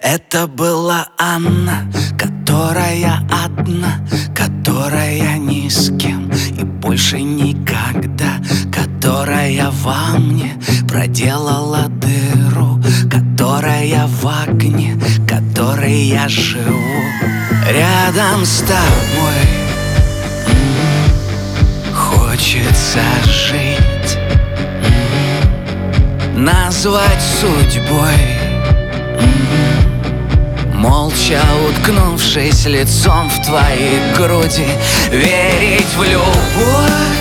Это была Анна, которая одна, которая ни с кем и больше никогда, которая во мне проделала дыру, которая в огне, которой я живу. Рядом с тобой хочется жить, назвать судьбой, молча уткнувшись лицом в твои груди, верить в любовь,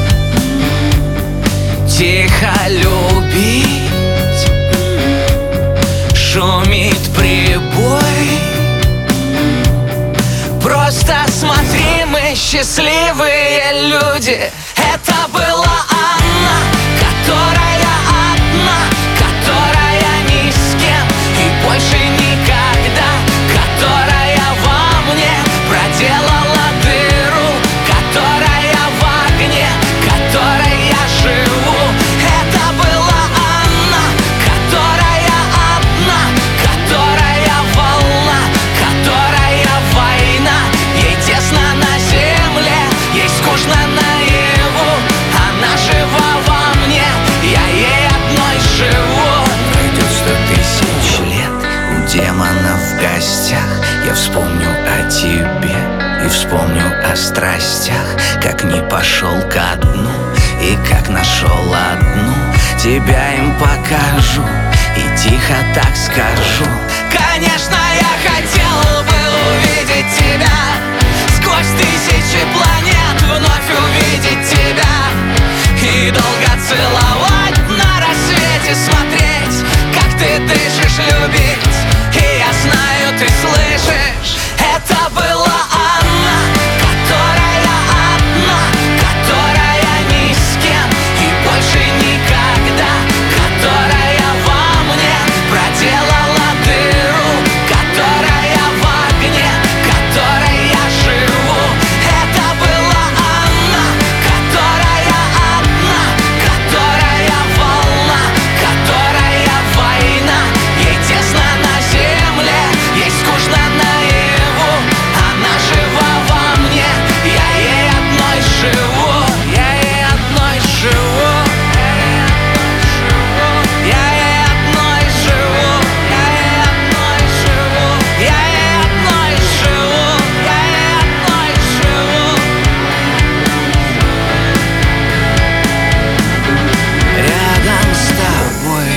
тихо любить. Шумит прибой, просто смотри, мы счастливые люди. Это была Анна, которая одна, которая ни с кем и больше никогда, которая во мне проделала дыру, которая в огне, которой я живу. Это была Анна, которая одна, которая волна, которая война. Ей тесно на земле, ей скучно наяву. Она жива во мне, я ей одной живу. Пройдет 100 000 лет, у демона в гостях я вспомню о тебе и вспомню о страстях, как не пошел ко дну и как нашел одну. Тебя им покажу и тихо так скажу: конечно, я хотел бы увидеть тебя, сквозь 1000 планет вновь увидеть тебя и долго целовать, на рассвете смотреть, как ты дышишь, любить. И я знаю, ты слышишь, это была Анна, которая одна, которая ни с кем и больше никогда, которая во мне проделала дыру, которая в огне, которой я живу. Это была Анна, которая одна, которая волна, которая война. Ей тесно на земле, ей скучно наяву. Она жива во мне, я ей одной живу. Я ей одной живу. Я ей одной живу. Я ей одной живу. Я ей одной живу. Я ей одной живу. Рядом с тобой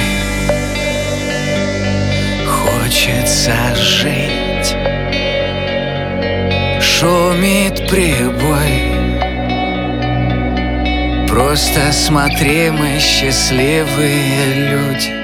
хочется жить. Шумит прибой, просто смотри, мы счастливые люди.